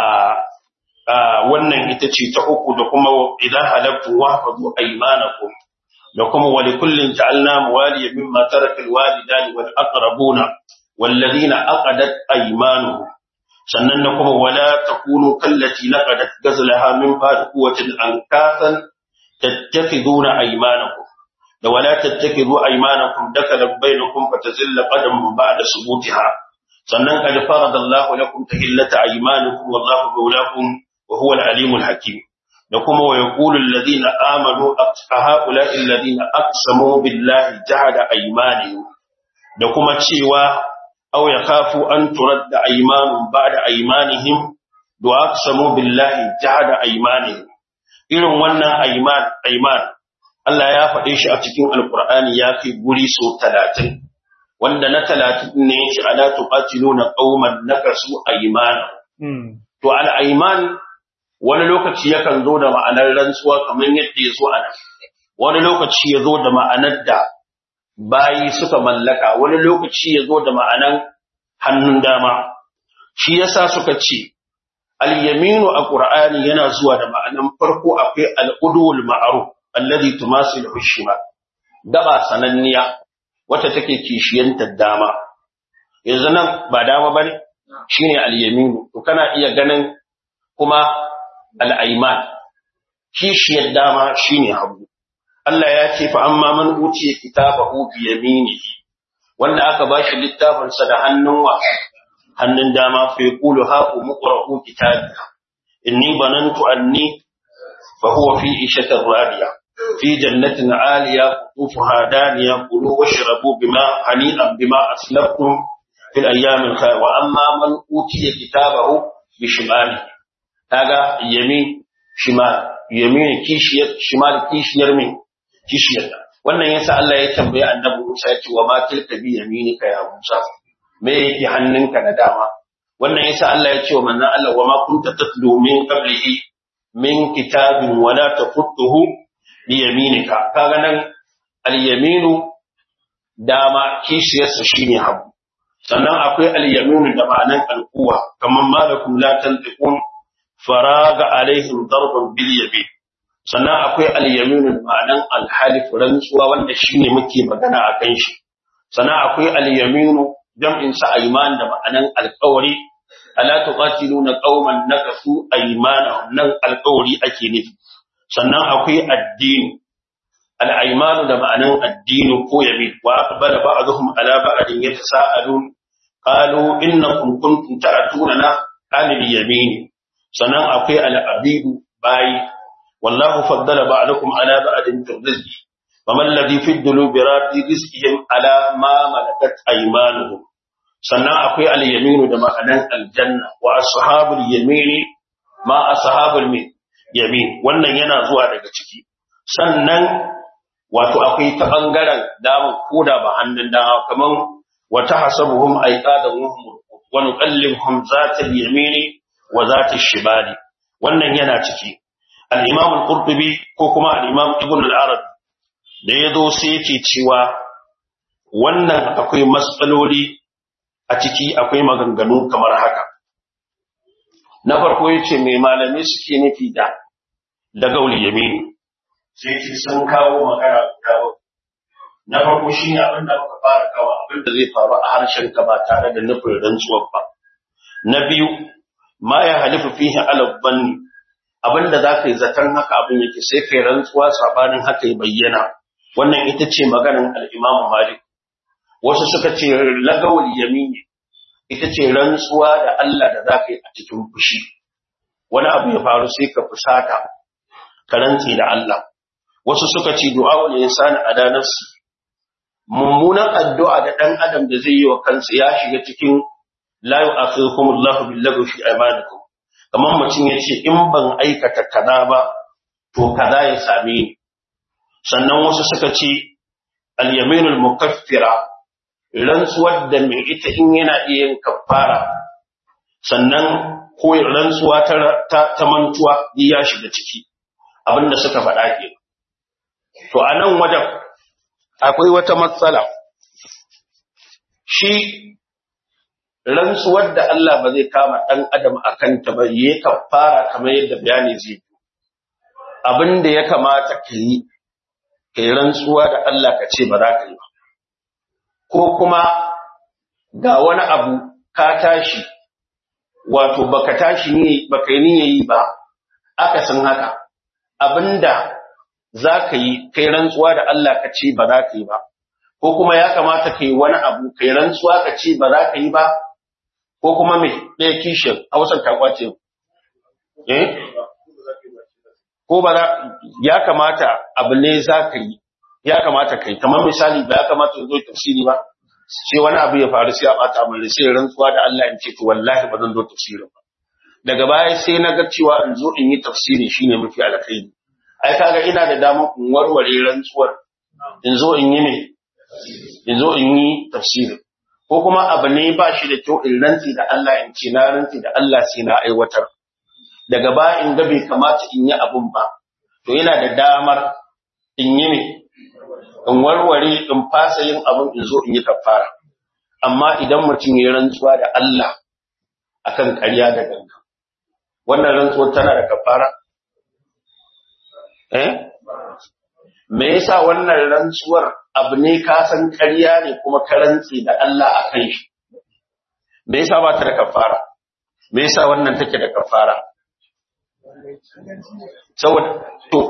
wannan ita ce ta uku da kuma idan halaftu wahfadu aymanakum da kuma wa likullin ja'alna mawaliya mimma taraka alwalidani wal aqrabuna wal ladina aqadat aymanuhum sannan da kuma wala takunu kallati laqadat gazlaha min ba'd quwwatin ankasan tattakhiduna aymanakum da wala tattakhidu aymanakum dakalan bainakum fatazilla qadamun ba'da subutiha sannan qad faradallahu lakum tahillata aymanikum wallahu mawlakum wa huwa al-alimul hakim da kuma wa yaqulu alladhina amanu ahaula'i alladhina aqsamu billahi jahada aymanihim da kuma cewa aw yakhafu an turadda aymanun ba'da aymanihim wa aqsamu billahi jahada aymanihim irin wannan ayman ayman Allah ya faɗe shi a cikin alqur'ani ya kai guri so talatin wanda na talatin ne shi ala tuqatiluna qauman nakasu aymanahum to al ayman wani lokaci yakan zo da ma'anar rantsuwa kamar yadda ya zo a nan wani lokaci ya zo da ma'anar da bayi suka mallaka wani lokaci ya zo da ma'anar hannun dama shi yasa suka ce al-yaminu a qur'ani yana zuwa da ma'anar farko akwai al-udul ma'ruf alladhi tumasilu shima daba sananniya wata take kishiyantar dama yanzu nan ba dama bane shine al-yaminu to kana iya ganin kuma al-ayman kishiyar dama shine hagu Allah ya ce fa amma man utiya kitabahu bi yaminihi wanda aka bashi littafin sa da hannun wa hannun dama fa yaqulu ha umqra'u kitabi inni banantu anni fa huwa fi ishatir radiya fi jannatin 'aliya qutufuha daniya kulu washrabu bima hani'an bima aslaftum fil ayyamil khair wa amma man utiya kitabahu bi shimalihi kaga yamin shimal yamin kishiyar shimal kishiyar min kishiyar wannan yasa Allah ya tambaye annabi Musa ya ce wa ma tilka bi yaminika ya Musa me yake hannunka na dama wannan yasa Allah ya ce wa manzon Allah wa ma kunta tatlu min qablihi min kitabin wala tafutuhu bi yaminika kaga nan al yaminu dama kishiyarsa shine hagu sannan akwai al yaminu da ma'anan al quwa kaman malakum la tantiqun faraga alaihim darban bil yamin sannan akwai al-yaminu ma'anan al-halif rantsuwa wanda shine muke magana akan shi sannan akwai al-yaminu jam'in sa ayman da ma'anan alƙawari ala tuqatiluna qauman nakasu aymanahum nan alƙawari ake nufi sannan akwai addini al-aymanu da ma'anan addini ko yamin wa aqbala ba'dhum ala ba'din yatasaalun qalu innakum kuntum ta'tuna anil yamin sannan akwai al-abidu bayi wallahu faddala ba'dakum ala ba'din fi rizqi faman ladhi fi dhulubi rabbi rizqihim ala ma malakat aymanuhum sannan akwai al-yaminu da ma'anan aljanna wa ashabul yamini ma ashabul yamin wannan yana zuwa daga ciki sannan wato akwai ta bangaren dama koda ba hannun dama kaman wa tahsabuhum ayqadan wa nuqallibuhum zatal yamini wa zatal shimali wannan yana ciki al-imam al-qurtubi ko kuma al-imam ibn al-arabi da yazo sai yake cewa wannan akwai matsaloli a ciki akwai maganganu kamar haka na farko yace mai malami suke nufi da da gauli yamini sai ce sun kawo magana guda ba na farko shi ne abin da muka fara kawo abin da zai faru a harshen ka ba tare da nufin rantsuwar ba na biyu ma ya halifu fihi ala banni abin da za ka yi zaton haka abin yake sai kai rantsuwa sabanin haka ya bayyana wannan ita ce maganar al-Imam Malik wasu suka ce lagawul yamini ita ce rantsuwa da Allah da za ka yi a cikin fushi wani abu ya faru sai ka fusata ka rantsi da Allah wasu suka ce du'a'ul insani ala nafsi mummunan addu'a da dan adam da zai yi wa kansa ya shiga cikin la yu'akhirukumullahu billaghwi fi aymanikum kamar mutum ya ce in ban aikata kaza ba to kaza ya same ni sannan wasu suka ce al-yaminul mukaffira rantsuwar da mai ita in yana iya yin kafara sannan ko rantsuwa ta, ta, ta mantuwa ya shiga ciki abinda suka faɗa ke to a nan wajen akwai wata matsala shi rantsuwar da Allah ba zai kama ɗan adam a kanta ba ya kafara kamar yadda bayani zai yi abinda ya kamata ka yi ka yi rantsuwa da Allah ka ce ba za ka yi ba ko kuma ga wani abu ka tashi wato baka tashi ne baka yi niyyar ba aka san haka abinda zaka yi kai rantsuwa da Allah ka ce ba za ka yi ba ko kuma ya kamata kai wani abu kai rantsuwa ka ce ba za ka yi ba ko kuma me ɗaya kishin Hausar ta kwace eh ko ba za ya kamata abu ne za ka yi ya kamata kai kamar misali ba ya kamata zo tafsiri ba sai wani abu ya faru sai a bata mun sai rantsuwa da Allah in ce to wallahi ba zan zo tafsiri ba daga baya sai na ga cewa in zo in yi tafsiri shine mafi alkhairi ai kaga ina da damar in warware rantsuwar in zo in yi ne in zo in yi tafsiri ko kuma abu ne ba shi da kyau in rantsi da Allah in ce na rantsi da Allah sai na aiwatar daga baya in ga bai kamata in yi abun ba to ina da damar in yi ne in warware in fasa yin abun in zo in yi kafara amma idan mutum ya rantsuwa da Allah akan ƙarya da gangan wannan rantsuwar tana da kafara eh me yasa wannan rantsuwar abu ne ka san ƙarya ne kuma ka rantsi da Allah akan shi me yasa ba ta da kafara me yasa wannan take da kafara saboda to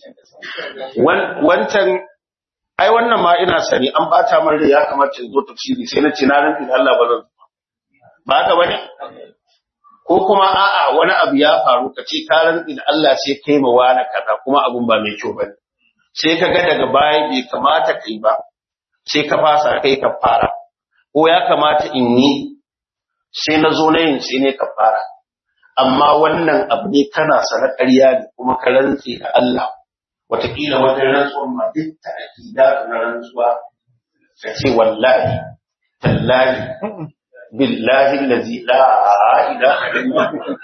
wancan ai wannan ma ina sani an bata min rai ya kamata in zo tafsiri sai na ce na rantsi da Allah ba zan ba haka bane ko kuma a'a wani abu ya faru ka ce ka rantsi da Allah sai kai ma wani kaza kuma abun ba mai kyau bane sai ka ga daga baya bai kamata kai ba sai ka fasa kai ka fara ko ya kamata in yi sai na zo na yin sai ne ka fara amma wannan abu ne kana sanar ƙarya ne kuma ka rantsi da Allah wataƙila wajen rantsuwar ma duk ta akida na rantsuwa ka ce wallahi tallahi billahi allazi la ilaha illa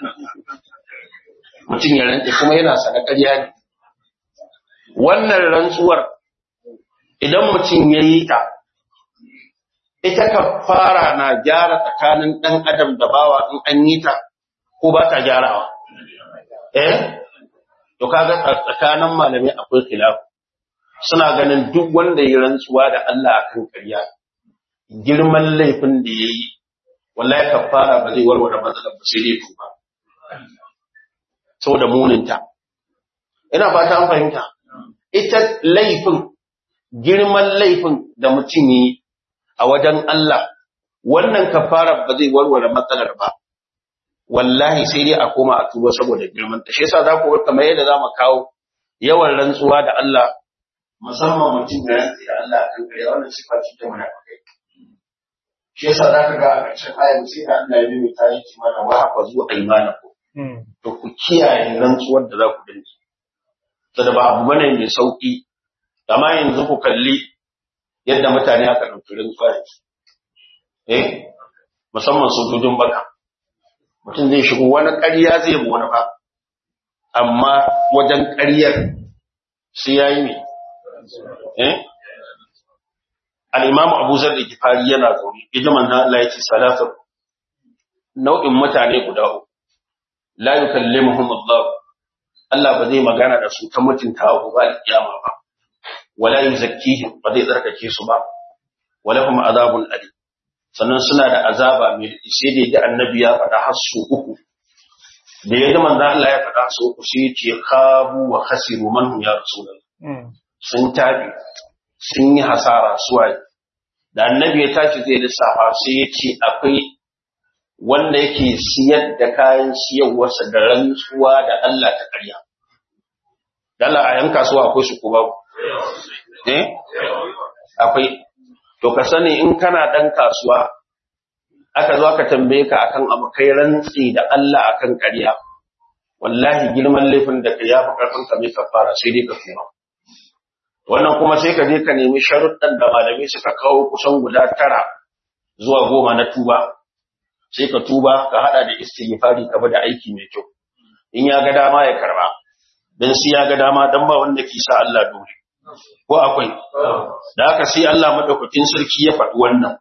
mutum ya rantsi kuma yana sanar ƙarya ne wannan rantsuwar idan mutum ya yi ta ita kafara na gyara tsakanin ɗan adam da bawa in an yi ta ko ba ta gyarawa eh to kaga tsakanin malamai akwai khilaf suna ganin duk wanda ya rantsuwa da Allah akan ƙarya girman laifin da yayi wallahi kafara ba zai warware matsalar ba sai dai tuba saboda muninta ina fata an fahimta ita laifin girman laifin da mutum yi a wajen Allah wannan kafara ba zai warware matsalar ba wallahi sai dai a koma a tuba saboda girman ta shi yasa za ku ga kamar yadda zamu kawo yawan rantsuwa da Allah musamman mutum da rantsi da Allah kan gare wannan sifa ce ta munafikai shi yasa za ka ga a ƙarshen ayar sai da Allah ya bi ta yi mana wa hafa zuwa aymanaku to ku kiyaye rantsuwar da za ku dinga saboda ba abu bane mai sauki amma yanzu ku kalli yadda mutane aka dauki rantsuwa eh musamman sojojin baka mutum zai shigo wani ƙarya zai mu wani ba amma wajen ƙaryar sai yayi ne eh al-imam Abu Zar al-Ghifari yana zaune idan manzo Allah ya ce salatu nau'in mutane guda uku la yukallimuhum Allah Allah ba zai magana da su ta mutuntawa ba alkiyama ba wala yuzakkihim ba zai tsarkake su ba walahum azabun alim sannan suna da azaba mai sai da ga annabi ya faɗa har su uku da ya manzo Allah ya faɗa su uku sai ce khabu wa khasiru man hum ya rasulullah sun tabi sun yi hasara suwaye da annabi ya tashi zai lissafa sai ya ce akwai wanda yake siyar da kayan siyarwarsa da rantsuwa da Allah ta ƙarya dala a yan kasuwa akwai su ko babu eh akwai to ka sani in kana dan kasuwa aka zo aka tambaye ka akan abu kai rantsi da Allah akan ƙarya wallahi girman laifin da kai yafi karfin ka mai kafara sai dai ka kuma wannan kuma sai ka je ka nemi sharuɗan da malamai suka kawo kusan guda tara zuwa goma na tuba sai ka tuba ka hada da istighfari ka bada aiki mai kyau in ya ga dama ya karba dan sai ya ga dama dan ba wanda ke sa Allah dole ko akwai da haka sai Allah madaukakin sarki ya faɗi wannan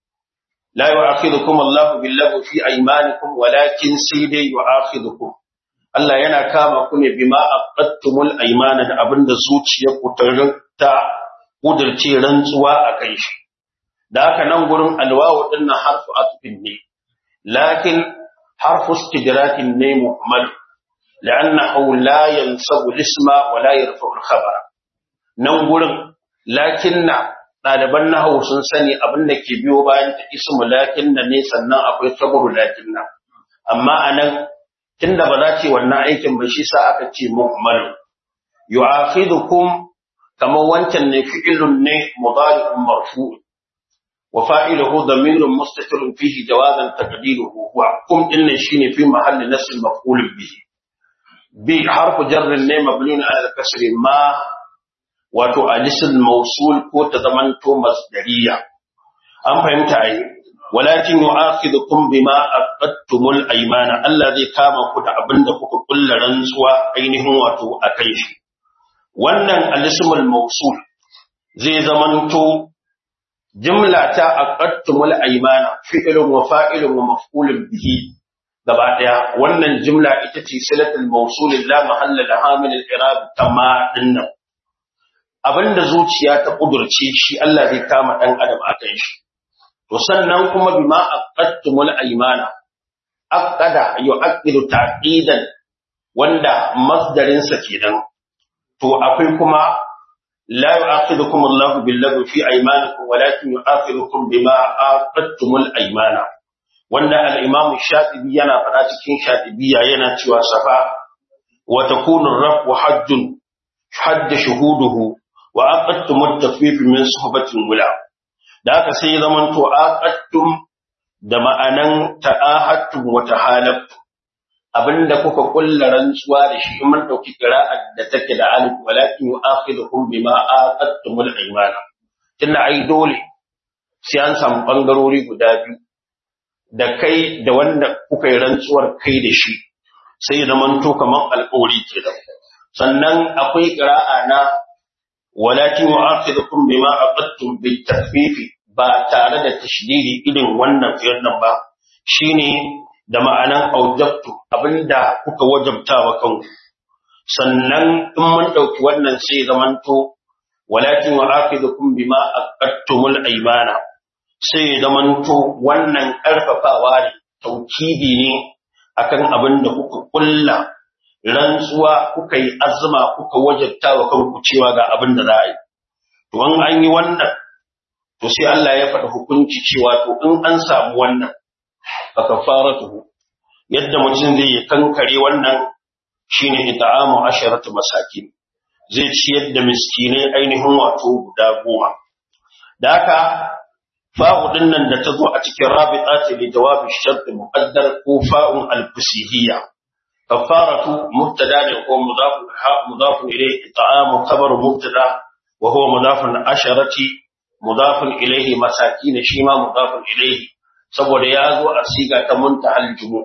la yu'akhidukum Allahu billahu fi aymanikum walakin sayyi yu'akhidukum Allah yana kama ku ne bima aqattumul aymana da abinda zuciyarku ta kudurce rantsuwa akan shi da haka nan gurin alwawu dinnan harfu atfin ne lakin harfu istidrakin ne muhammad لأنه لا ينسب الاسم ولا يرفع الخبر nan gurin lakinna ɗaliban nahawu sun sani abin da ke biyo bayan ta ismu lakinna ne sannan akwai sabru lakinna amma anan tunda ba za ce wannan aikin ba shi sa aka ce mu'mal yu'akhidukum kamar wancan ne fi'ilun ne mudari'un marfu' wa fa'iluhu damirun mustatirun fihi jawazan taqdiruhu huwa kum inna shine fi mahalli nasb maf'ul bihi bi harfu jarr ne mabniun ala kasri ma wato alisul mawsul ko ta zamanto masdariya an fahimta ai walakin yu'akhidukum bima aqadtumul aymana Allah zai kama ku da abinda kuka kulla rantsuwa ainihin wato akai shi wannan alismul mawsul zai zamanto jumla ta aqadtumul aymana fi'lun wa fa'ilun wa maf'ulun bihi gaba daya wannan jumla ita ce silatul mawsul la mahalla laha min al-i'rab kama dinnan abinda zuciya ta kudurce shi Allah zai kama dan adam akan shi to sannan kuma bima aqadtumul aymana aqada yu'aqidu taqidan wanda masdarin sa kenan to akwai kuma la yu'aqidukum Allahu billahi fi aymanikum walakin yu'aqidukum bima aqadtumul aymana wanda al-imam Shatibi yana fada cikin Shatibiyya yana cewa safa wa takunu ar-rafu hajjun hadd shuhuduhu wa aqadtum at-tafwif min suhbatin wala da haka sai zaman to aqadtum da ma'anan ta'ahadtum wa tahalaftum abinda kuka kullar rantsuwa da shi mun dauki qira'at da take da alif walakin yu'akhidukum bima aqadtumul aymana tunda ai dole sai an samu bangarori guda biyu da kai da wanda kuka yi rantsuwar kai da shi sai zaman to kaman alƙawari kenan sannan akwai qira'a na walakin yu'akhidukum bima aqadtum bit-takhfif ba tare da tashdidi irin wannan fi'il nan ba shine da ma'anan aujabtu abinda kuka wajabta wa kanku sannan in mun dauki wannan sai zamanto walakin yu'akhidukum bima aqadtumul aymana sai zamanto wannan karfafawa ne taukidi ne akan abinda kuka kulla rantsuwa kuka yi azuma kuka wajabta wa kanku cewa ga abin da za a yi to an an yi wannan to sai Allah ya faɗi hukunci cewa to in an samu wannan fa kafaratuhu yadda mutum zai yi kankare wannan shine it'amu asharatu masakin zai ciyar da miskinai ainihin wato guda goma da haka fa'u dinnan da ta zo a cikin rabita ce da jawabi shart muqaddar ko fa'un al-fusihiyya كفارة مبتدا وهو مضاف مضاف إليه طعام خبر مبتدا وهو مضاف عشرة مضاف إليه مساكين شيما مضاف إليه saboda ya zo a siga ta muntahal jumu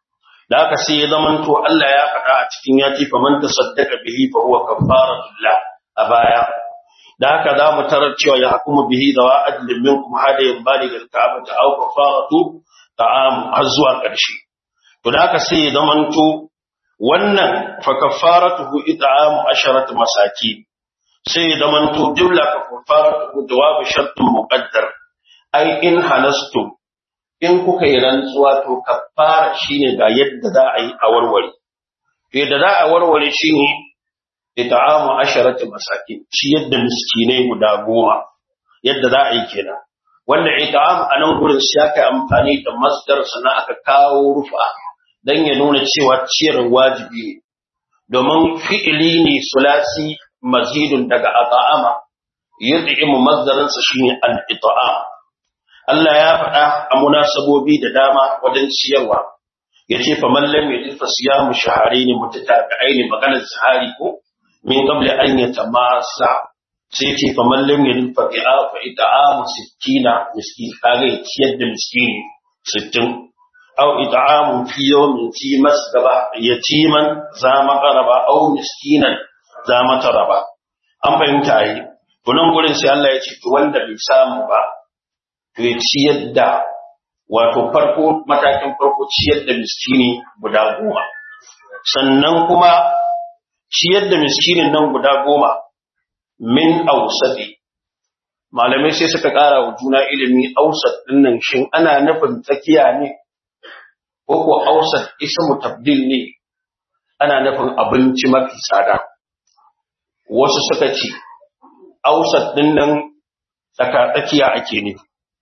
da aka sai ya zamanto Allah ya faɗa a cikin ya ce fa man tasaddaqa bihi fa huwa kafaratullah a baya da haka za mu tarar cewa ya hukumu bihi da wa adlin minkum hadayan baligal ka'bata aw kafaratu ta'am har zuwa ƙarshe to da haka sai ya zamanto wannan fa kafaratuhu it'amu asharatu masakin sai da manto jumla ka kafaratuhu jawabu shartun muqaddar ai in halastu in kuka yi rantsuwa to kafara shine ga yadda za a yi a warware yadda za a warware shine it'amu asharatu masakin shi yadda miskinai guda goma yadda za a yi kenan wanda it'am a nan gurin sai aka amfani da masdar sannan aka kawo rufa dan ya nuna cewa ciyar wajibi ne domin fi'ili ne sulasi mazidun daga at'ama yud'imu masdarin sa shine al-it'am Allah ya faɗa a munasabobi da dama wajen ciyarwa yace fa man lam yajid fa siyamu shahrayn mutatabi'ain maganar sahari ko min qabli an yatamassa sai yace fa man lam yajid fa it'amu sittina miskin kage ciyar da miskini sittin aw it'amu fi yawmin fi masgaba yatiman za maqraba aw miskinan za mataraba an fahimta yi kunan gurin sai Allah ya ce to wanda bai samu ba to ya ciyar da wato farko matakin farko ciyar da miskini guda goma sannan kuma ciyar da miskinin nan guda goma min ausadi malamai sai suka ƙara wa juna ilimi ausad din nan shin ana nufin tsakiya ne ko ko ausad ismu tabdil ne ana nufin abinci mafi tsada wasu suka ce ausad din nan tsaka tsakiya ake ne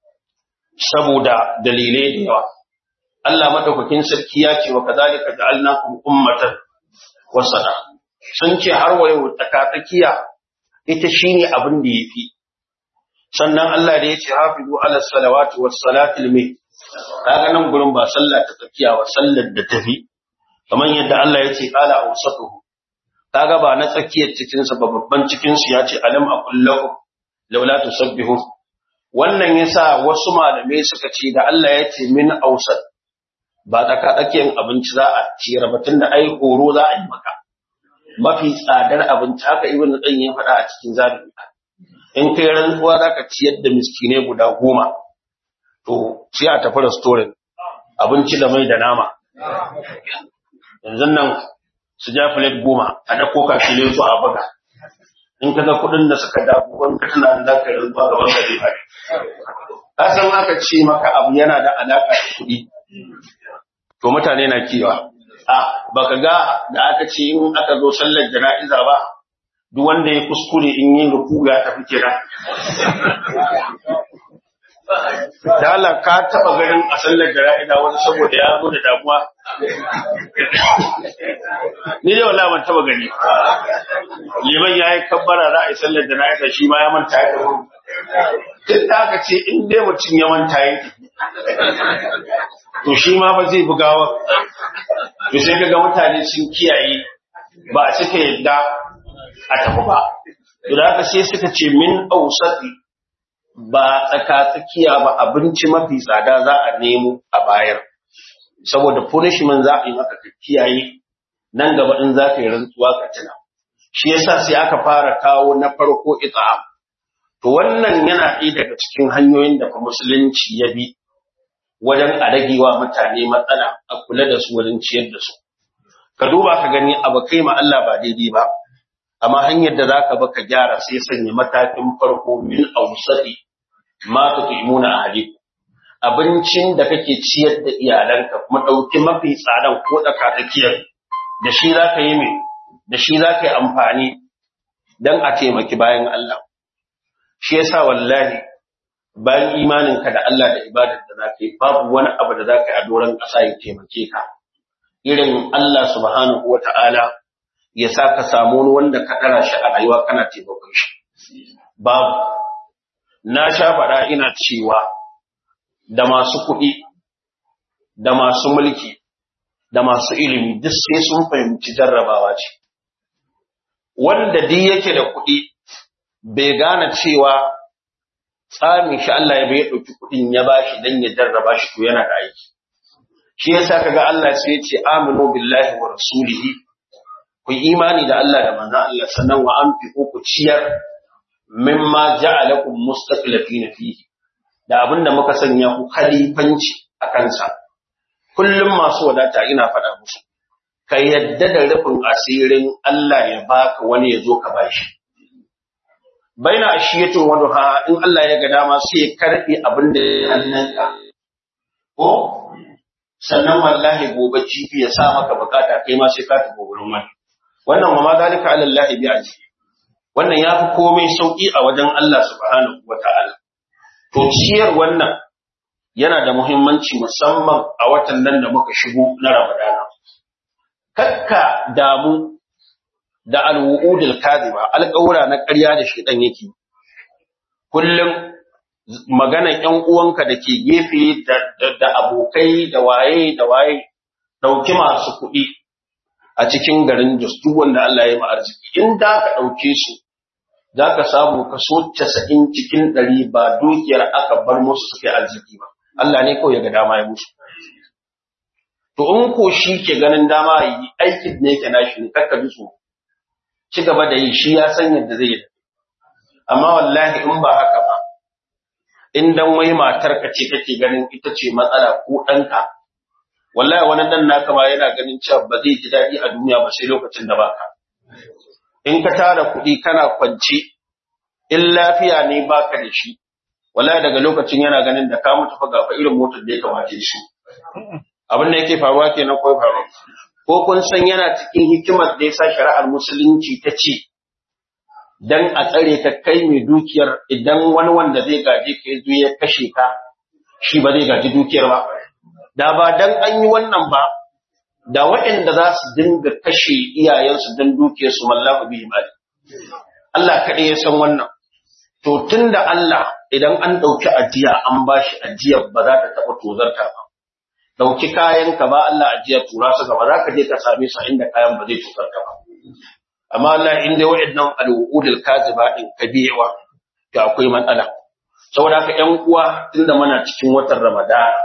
saboda dalilai da yawa Allah madaukakin sarki ya ce wa kadhalika ja'alnakum ummatan wasata sun ce har wayo tsakatsakiya ita shine abin da yafi sannan Allah da yace hafizu ala salawati was salatil mi kaga nan gurin ba sallah ta tsakiya ba sallar da tafi kamar yadda Allah yace qala awsatuhu kaga ba na tsakiyar cikin sa ba babban cikin su yace alam aqul lahu laula tusabbihu wannan yasa wasu malamai suka ce da Allah yace min awsat ba tsakatsakiyar abinci za a ciyar ba tunda ai horo za a yi maka mafi tsadar abinci haka ibn qayyim ya faɗa a cikin zabi in kai rantsuwa zaka ciyar da miskine guda goma to sai a tafi restaurant abinci da mai da nama yanzu nan su ja plate goma a dako kashile su a buga in ka ga kuɗin da suka dafu wanka tana da ka rantsuwa gaban ka dai fari ka san aka ce maka abu yana da alaka da kuɗi to mutane na kiwa a baka ga da aka ce in aka zo sallar jana'iza ba duk wanda ya kuskure in yin ruku ya tafi kira dala ka taba garin a sallar jana'iza wani saboda ya zo da damuwa ni dai wallahi ban taba gani liman yayi kabbara za a yi sallar jana'iza shi ma ya manta ya dawo tun da aka ce in dai mutum ya manta ya to shi ma ba zai bugawa to sai kaga mutane sun kiyaye ba a cika yadda a tafi ba to da haka sai suka ce min ausati ba tsaka tsakiya ba abinci mafi tsada za a nemo a bayar saboda punishment za a yi maka ka kiyaye nan gaba in za ka yi rantsuwa ka tuna shi yasa sai aka fara kawo na farko it'am to wannan yana ɗaya daga cikin hanyoyin da musulunci ya bi wajen a ragewa mutane matsala a kula da su wajen ciyar da su ka duba ka gani abu kai ma Allah ba daidai ba amma hanyar da zaka ba ka gyara sai sanya matakin farko min awsati ma tu'imuna ahli abincin da kake ciyar da iyalanka kuma dauki mafi tsadan ko daka tsakiyar da shi zaka yi mai da shi zaka yi amfani dan a taimaki bayan Allah shi yasa wallahi bayan imaninka da Allah da ibadar da zaka yi babu wani abu da zaka yi a doron ƙasa ya taimake ka irin Allah subhanahu wata'ala ya sa ka samu wani wanda ka dara shi a rayuwa kana taimakon shi babu na sha faɗa ina cewa da masu kuɗi da masu mulki da masu ilimi duk sai sun fahimci jarrabawa ce wanda duk yake da kuɗi bai gane cewa tsamin shi Allah ya bai ɗauki kuɗin ya bashi dan ya jarraba shi to yana da aiki shi yasa kaga Allah sai ya ce aminu billahi wa rasulihi ku imani da Allah da manzon Allah sannan wa anfiqu ku ciyar mimma ja'alakum mustaqlifina fihi da abinda muka sanya ku khalifanci a kansa kullum masu wadata ina faɗa musu ka yadda da rufin asirin Allah ya baka wani ya zo ka bashi baina ashiyatin wa duha in Allah ya ga dama sai ya karbi abin da ya hannunka ko sannan wallahi gobe jibi ya sa maka bukata kai ma sai ka tafi gurin wani wannan wa ma zalika ala Allah bi aji wannan yafi komai sauki a wajen Allah subhanahu wataala to ciyar wannan yana da muhimmanci musamman a watan nan da muka shigo na Ramadana kakka damu da alwuudul kadhiba alƙawura na ƙarya da shedan yake kullum maganar ƴan uwanka da ke gefe da abokai da waye da waye dauki masu kuɗi a cikin garin Jos duk wanda Allah ya yi arziki in da ka dauke su zaka samu kaso casa'in cikin ɗari ba dukiyar aka bar musu suke arziki ba Allah ne kawai ya ga dama ya musu to in ko shi ke ganin dama yi aikin ne ke nashi ne kakka bi su ci gaba da yi shi ya san yadda zai yi amma wallahi in ba haka ba in dan wai matar ka ce kake ganin ita ce matsala ko ɗanka wallahi wani dan naka ma yana ganin cewa ba zai ji daɗi a duniya ba sai lokacin da baka in ka tara kuɗi kana kwance in lafiya ne baka da shi wallahi daga lokacin yana ganin da ka mutu fa ga fa irin motar da ya kamace shi abin da yake faruwa kenan ko faruwa ko kun san yana cikin hikimar da yasa shari'ar musulunci ta ce dan a tsare ka kai mai dukiyar idan wani wanda zai gaje ka yazo ya kashe ka shi ba zai gaji dukiyar ba da ba dan an yi wannan ba da waɗanda za su dinga kashe iyayensu dan dukiyarsu wallahu bihi mali Allah kaɗai ya san wannan to tunda Allah idan an ɗauki ajiya an bashi ajiyar ba za ta taɓa tozarta ba ɗauki kayan ka ba Allah ajiya tura su gaba za ka je ka same su inda kayan ba zai tozarta ba amma Allah in dai waɗannan al'udul kaziba din kabewa to akwai matsala saboda haka ƴan uwa tunda muna cikin watan Ramadan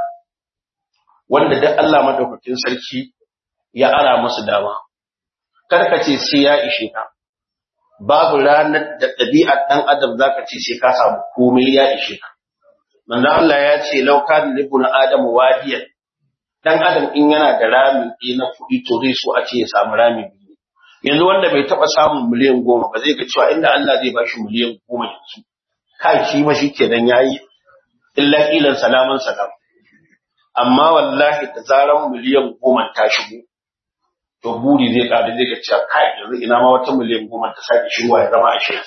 wanda duk Allah madaukakin sarki ya ara musu dama kar ka ce sai ya ishe ka babu ranar da ɗabi'ar ɗan adam zaka ce sai ka samu komai ya ishe ka manzo Allah ya ce law kana libun adam wadiyan dan adam in yana da rami ɗaya na kuɗi to zai so a ce ya samu rami biyu yanzu wanda bai taɓa samun miliyan goma ba zai ga cewa inda Allah zai ba shi miliyan goma yanzu kai shi ma shikenan yayi illa qilan salaman salam amma wallahi da zaran miliyan goma ta shigo to buri zai ƙara zai ga cewa kai yanzu ina ma wata miliyan goma ta sake shigowa ya zama ashirin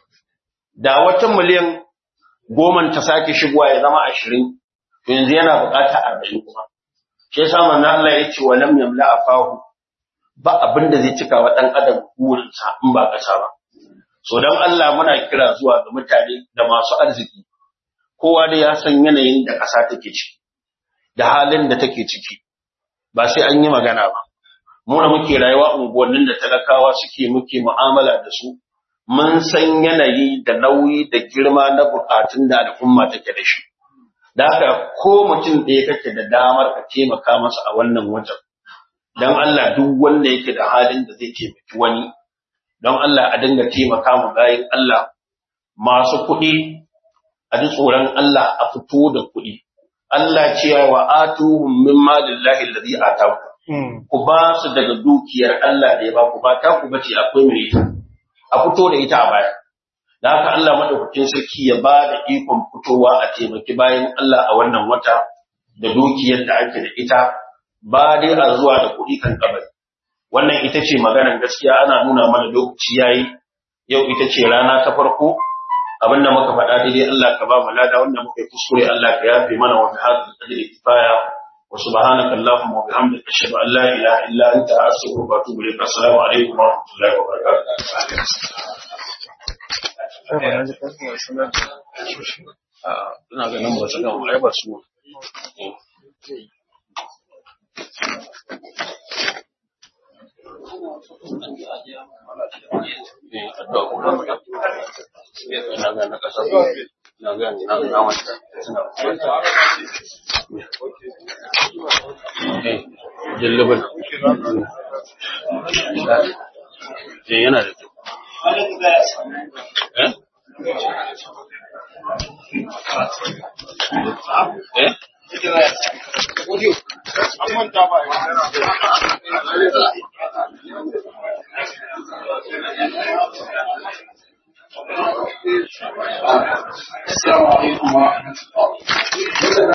da wata miliyan goma ta sake shigowa ya zama ashirin to yanzu yana buƙata arba'in kuma shi yasa manzo Allah ya ce walam yamla afahu ba abin da zai cika wa dan adam burinsa in ba kasa ba so dan Allah muna kira zuwa ga mutane da masu arziki kowa da ya san yanayin da kasa take ciki da halin da take ciki ba sai an yi magana ba mu da muke rayuwa unguwannin da talakawa suke muke mu'amala da su mun san yanayi da nauyi da girma na bukatun da al'umma take da shi da haka ko mutum ɗaya kake da damar ka taimaka masa a wannan wajen don Allah duk wanda yake da halin da zai taimaki wani don Allah a dinga taimaka mu bayin Allah masu kuɗi a ji tsoron Allah a fito da kuɗi Allah ce wa atuhum min malillahi alladhi ataku ku ba su daga dukiyar Allah da ya ba ku ba ta ku bace akwai mai a fito da ita a baya da haka Allah madaukakin sarki ya ba da ikon fitowa a taimaki bayan Allah a wannan wata da dukiyar da ake da ita ba dai a zuwa da kuɗi kan kabari wannan ita ce maganar gaskiya ana nuna mana lokaci yayi yau ita ce rana ta farko abinda muka faɗa daidai Allah ka ba mu lada wanda muka yi kuskure Allah ka yafe mana wa bihadhi qadri kifaya wa subhanaka allahumma wa bihamdika ashhadu an la ilaha illa anta astaghfiruka wa atubu ilaik assalamu alaikum wa rahmatullahi wa barakatuh ina ganin ba su gama ai ba su yana da eh Assalamu alaikum wa rahmatullahi.